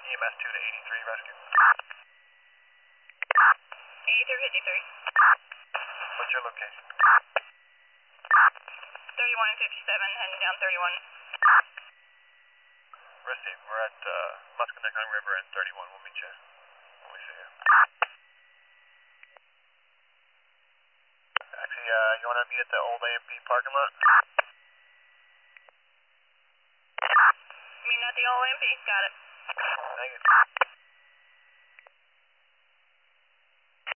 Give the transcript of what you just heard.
EMS 2 to 83 rescue. 8353. What's your location? 3157, heading down 31. Receive. We're at Musconetcong River and 31. We'll meet you when we see you. Actually, you want to be at the old AMP parking lot? Mean at the old MP, got it. Thank you.